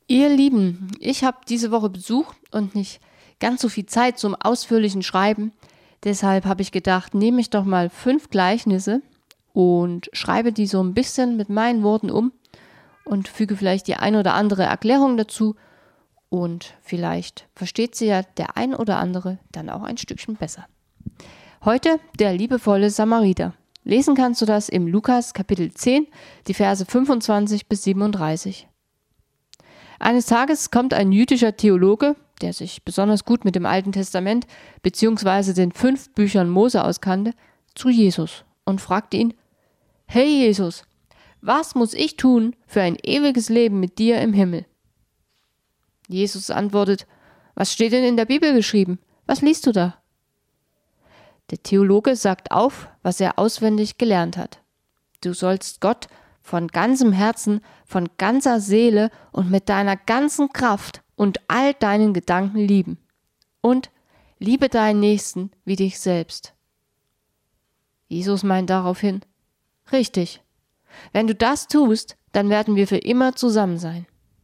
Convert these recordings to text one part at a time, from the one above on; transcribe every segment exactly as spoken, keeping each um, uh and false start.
Ihr Lieben, ich habe diese Woche Besuch und nicht ganz so viel Zeit zum ausführlichen Schreiben. Deshalb habe ich gedacht, nehme ich doch mal fünf Gleichnisse und schreibe die so ein bisschen mit meinen Worten um und füge vielleicht die ein oder andere Erklärung dazu. Und vielleicht versteht sie ja der ein oder andere dann auch ein Stückchen besser. Heute der liebevolle Samariter. Lesen kannst du das im Lukas Kapitel zehn, die Verse fünfundzwanzig bis siebenunddreißig. Eines Tages kommt ein jüdischer Theologe, der sich besonders gut mit dem Alten Testament bzw. den fünf Büchern Mose auskannte, zu Jesus und fragte ihn: Hey Jesus, was muss ich tun für ein ewiges Leben mit dir im Himmel? Jesus antwortet: Was steht denn in der Bibel geschrieben? Was liest du da? Der Theologe sagt auf, was er auswendig gelernt hat. Du sollst Gott von ganzem Herzen, von ganzer Seele und mit deiner ganzen Kraft und all deinen Gedanken lieben. Und liebe deinen Nächsten wie dich selbst. Jesus meint daraufhin: Richtig. Wenn du das tust, dann werden wir für immer zusammen sein.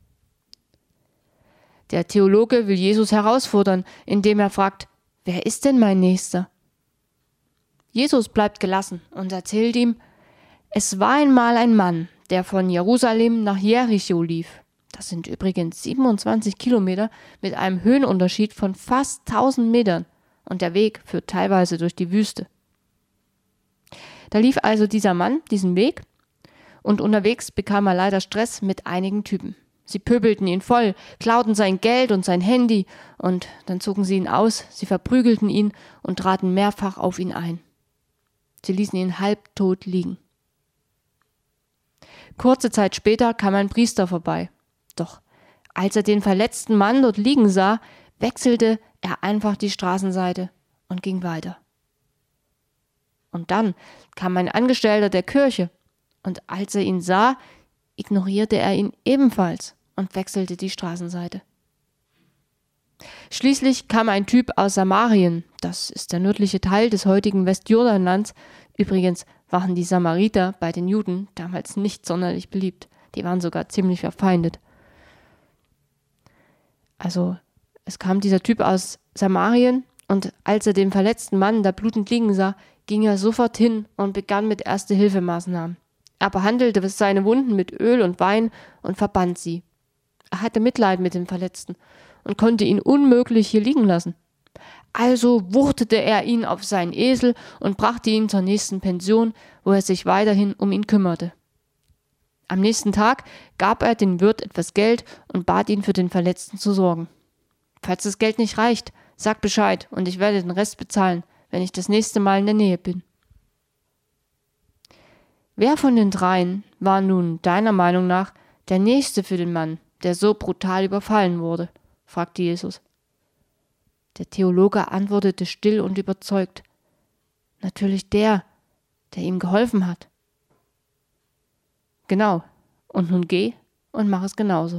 Der Theologe will Jesus herausfordern, indem er fragt: Wer ist denn mein Nächster? Jesus bleibt gelassen und erzählt ihm: Es war einmal ein Mann, der von Jerusalem nach Jericho lief. Das sind übrigens siebenundzwanzig Kilometer mit einem Höhenunterschied von fast tausend Metern und der Weg führt teilweise durch die Wüste. Da lief also dieser Mann diesen Weg und unterwegs bekam er leider Stress mit einigen Typen. Sie pöbelten ihn voll, klauten sein Geld und sein Handy und dann zogen sie ihn aus, sie verprügelten ihn und traten mehrfach auf ihn ein. Sie ließen ihn halbtot liegen. Kurze Zeit später kam ein Priester vorbei. Doch als er den verletzten Mann dort liegen sah, wechselte er einfach die Straßenseite und ging weiter. Und dann kam ein Angestellter der Kirche und als er ihn sah, ignorierte er ihn ebenfalls und wechselte die Straßenseite. Schließlich kam ein Typ aus Samarien, das ist der nördliche Teil des heutigen Westjordanlands. Übrigens waren die Samariter bei den Juden damals nicht sonderlich beliebt. Die waren sogar ziemlich verfeindet. Also es kam dieser Typ aus Samarien und als er den verletzten Mann da blutend liegen sah, ging er sofort hin und begann mit Erste-Hilfe-Maßnahmen. Er behandelte seine Wunden mit Öl und Wein und verband sie. Er hatte Mitleid mit dem Verletzten und konnte ihn unmöglich hier liegen lassen. Also wuchtete er ihn auf seinen Esel und brachte ihn zur nächsten Pension, wo er sich weiterhin um ihn kümmerte. Am nächsten Tag gab er dem Wirt etwas Geld und bat ihn, für den Verletzten zu sorgen. Falls das Geld nicht reicht, sag Bescheid und ich werde den Rest bezahlen, wenn ich das nächste Mal in der Nähe bin. Wer von den dreien war nun deiner Meinung nach der Nächste für den Mann, der so brutal überfallen wurde? Fragte Jesus. Der Theologe antwortete still und überzeugt: Natürlich der, der ihm geholfen hat. Genau, und nun geh und mach es genauso.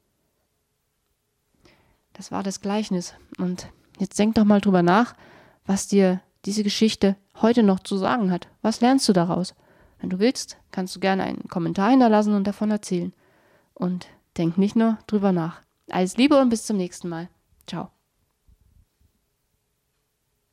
Das war das Gleichnis. Und jetzt denk doch mal drüber nach, was dir diese Geschichte heute noch zu sagen hat. Was lernst du daraus? Wenn du willst, kannst du gerne einen Kommentar hinterlassen und davon erzählen. Und denk nicht nur drüber nach. Alles Liebe und bis zum nächsten Mal. Ciao.